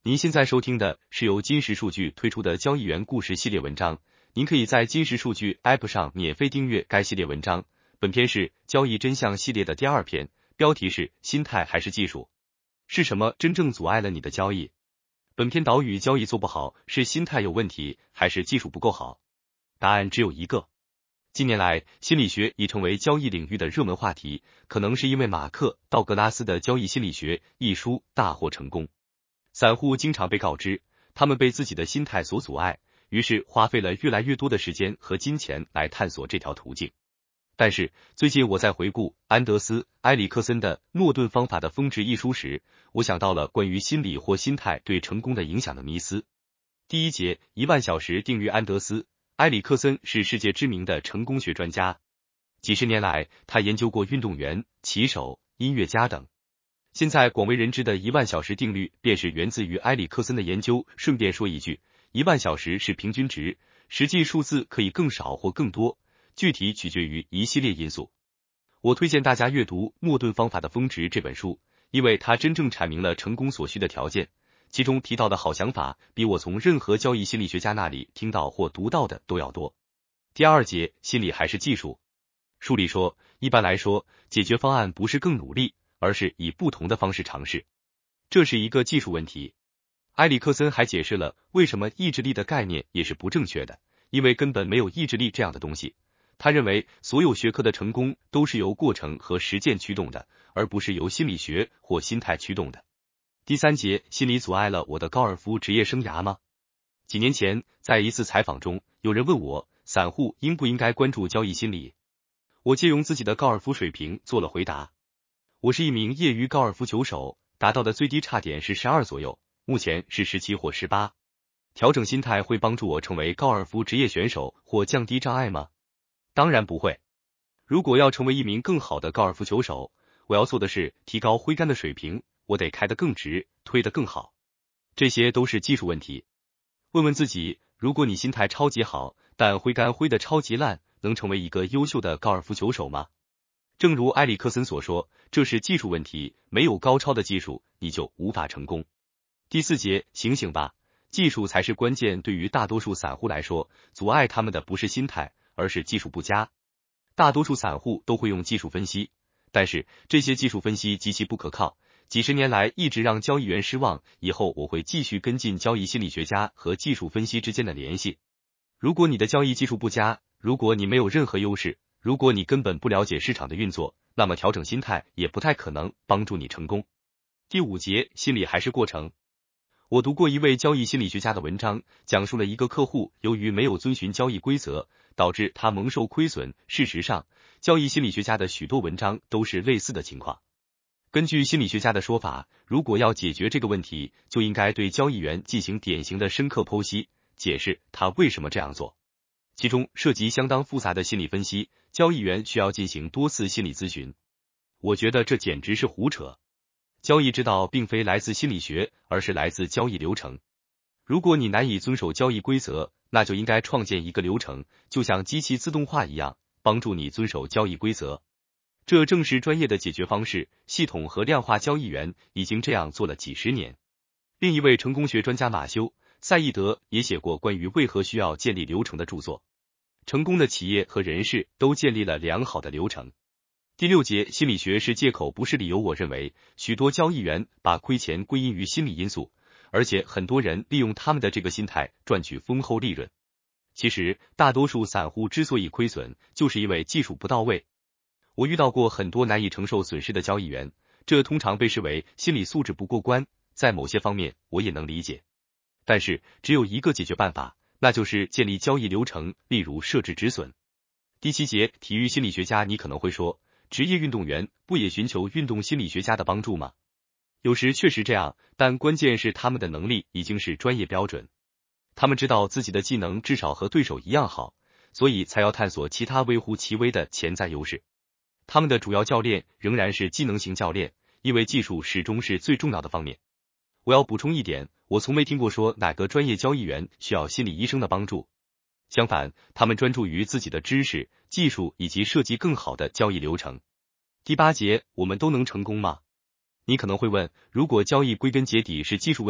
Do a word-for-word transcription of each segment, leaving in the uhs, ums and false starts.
您现在收听的是由金石数据推出的交易员故事系列文章，您可以在金石数据 App 上免费订阅该系列文章。本篇是交易真相系列的第二篇，标题是心态还是技术？是什么真正阻碍了你的交易？本篇导语交易做不好是心态有问题还是技术不够好？答案只有一个。近年来，心理学已成为交易领域的热门话题，可能是因为马克·道格拉斯的《交易心理学》一书大获成功。散户经常被告知，他们被自己的心态所阻碍，于是花费了越来越多的时间和金钱来探索这条途径。但是，最近我在回顾安德斯·埃里克森的《诺顿方法的峰值》一书时，我想到了关于心理或心态对成功的影响的迷思。第一节，一万小时定律。安德斯·埃里克森是世界知名的成功学专家，几十年来，他研究过运动员、棋手、音乐家等。现在广为人知的一万小时定律便是源自于埃里克森的研究。顺便说一句，一万小时是平均值，实际数字可以更少或更多，具体取决于一系列因素。我推荐大家阅读《诺顿方法的峰值》这本书，因为它真正阐明了成功所需的条件，其中提到的好想法比我从任何交易心理学家那里听到或读到的都要多。第二节，心理还是技术？书里说，一般来说，解决方案不是更努力，而是以不同的方式尝试，这是一个技术问题。埃里克森还解释了为什么意志力的概念也是不正确的，因为根本没有意志力这样的东西。他认为所有学科的成功都是由过程和实践驱动的，而不是由心理学或心态驱动的。第三节，心理阻碍了我的高尔夫职业生涯吗？几年前，在一次采访中，有人问我，散户应不应该关注交易心理？我借用自己的高尔夫水平做了回答。我是一名业余高尔夫球手，达到的最低差点是十二左右，目前是十七或十八。调整心态会帮助我成为高尔夫职业选手或降低障碍吗？当然不会。如果要成为一名更好的高尔夫球手，我要做的是提高挥杆的水平，我得开得更直，推得更好。这些都是技术问题。问问自己，如果你心态超级好，但挥杆挥得超级烂，能成为一个优秀的高尔夫球手吗？正如埃里克森所说，这是技术问题，没有高超的技术，你就无法成功。第四节，醒醒吧，技术才是关键。对于大多数散户来说，阻碍他们的不是心态，而是技术不佳。大多数散户都会用技术分析，但是这些技术分析极其不可靠，几十年来一直让交易员失望。以后我会继续跟进交易心理学家和技术分析之间的联系。如果你的交易技术不佳，如果你没有任何优势，如果你根本不了解市场的运作，那么调整心态也不太可能帮助你成功。第五节，心理还是过程。我读过一位交易心理学家的文章，讲述了一个客户由于没有遵循交易规则，导致他蒙受亏损。事实上，交易心理学家的许多文章都是类似的情况。根据心理学家的说法，如果要解决这个问题，就应该对交易员进行典型的深刻剖析，解释他为什么这样做。其中涉及相当复杂的心理分析，交易员需要进行多次心理咨询。我觉得这简直是胡扯。交易之道并非来自心理学，而是来自交易流程。如果你难以遵守交易规则，那就应该创建一个流程，就像机器自动化一样，帮助你遵守交易规则。这正是专业的解决方式，系统和量化交易员已经这样做了几十年。另一位成功学专家马修·赛义德也写过关于为何需要建立流程的著作。成功的企业和人士都建立了良好的流程。第六节，心理学是借口不是理由。我认为许多交易员把亏钱归因于心理因素，而且很多人利用他们的这个心态赚取丰厚利润。其实大多数散户之所以亏损，就是因为技术不到位。我遇到过很多难以承受损失的交易员，这通常被视为心理素质不过关，在某些方面我也能理解。但是只有一个解决办法，那就是建立交易流程，例如设置止损。第七节，体育心理学家。你可能会说，职业运动员不也寻求运动心理学家的帮助吗？有时确实这样，但关键是他们的能力已经是专业标准。他们知道自己的技能至少和对手一样好，所以才要探索其他微乎其微的潜在优势。他们的主要教练仍然是技能型教练，因为技术始终是最重要的方面。我要补充一点，我从没听过说哪个专业交易员需要心理医生的帮助。相反，他们专注于自己的知识、技术以及设计更好的交易流程。第八节，我们都能成功吗？你可能会问，如果交易归根结底是技术问题，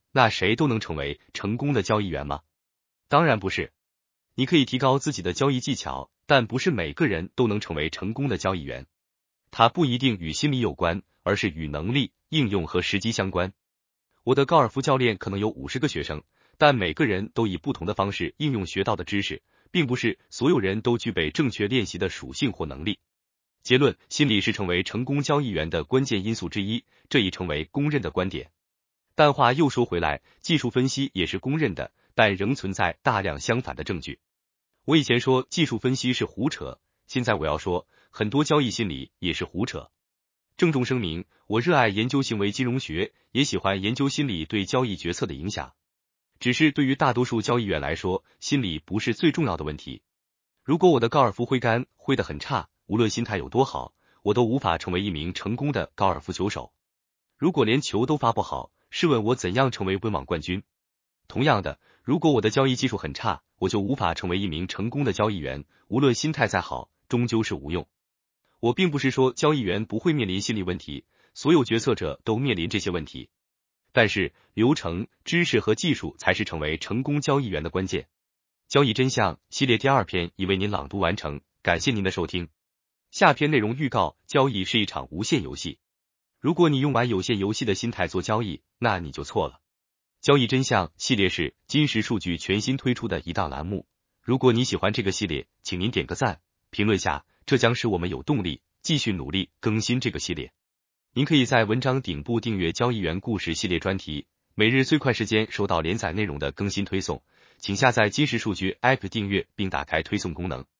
那谁都能成为成功的交易员吗？当然不是。你可以提高自己的交易技巧，但不是每个人都能成为成功的交易员。它不一定与心理有关，而是与能力、应用和时机相关。我的高尔夫教练可能有五十个学生，但每个人都以不同的方式应用学到的知识，并不是所有人都具备正确练习的属性或能力。结论：心理是成为成功交易员的关键因素之一，这已成为公认的观点。但话又说回来，技术分析也是公认的，但仍存在大量相反的证据。我以前说技术分析是胡扯，现在我要说，很多交易心理也是胡扯。郑重声明，我热爱研究行为金融学，也喜欢研究心理对交易决策的影响。只是对于大多数交易员来说，心理不是最重要的问题。如果我的高尔夫挥杆挥得很差，无论心态有多好，我都无法成为一名成功的高尔夫球手。如果连球都发不好，试问我怎样成为温网冠军？同样的，如果我的交易技术很差，我就无法成为一名成功的交易员，无论心态再好，终究是无用。我并不是说交易员不会面临心理问题，所有决策者都面临这些问题。但是，流程、知识和技术才是成为成功交易员的关键。交易真相系列第二篇已为您朗读完成，感谢您的收听。下篇内容预告：交易是一场无限游戏。如果你用玩有限游戏的心态做交易，那你就错了。交易真相系列是金石数据全新推出的一档栏目。如果你喜欢这个系列，请您点个赞，评论下，这将使我们有动力继续努力更新这个系列。您可以在文章顶部订阅交易员故事系列专题，每日最快时间收到连载内容的更新推送。请下载金石数据 App 订阅并打开推送功能。